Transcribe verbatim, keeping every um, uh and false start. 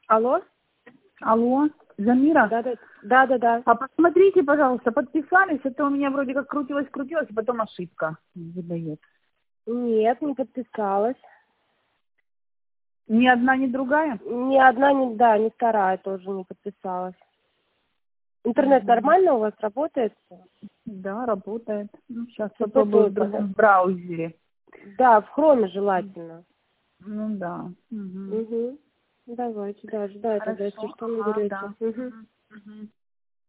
Алло? Алло, Замира? Да, да, да, да, да. А посмотрите, пожалуйста, подписались, это у меня вроде как крутилось-крутилось, и потом ошибка выдает. Нет, не подписалась. Ни одна, ни другая? Ни одна, ни, да, ни вторая тоже не подписалась. Интернет Мгм. нормально у вас работает? Да, работает. Ну, сейчас Всё, попробую в попробуй. другом браузере. Да, в хроме желательно. Ну да. Мгм. Угу. Давайте, да, ждаю тогда, если Хорошо, что, ага, наберете. да. Угу. Мгм. Мгм.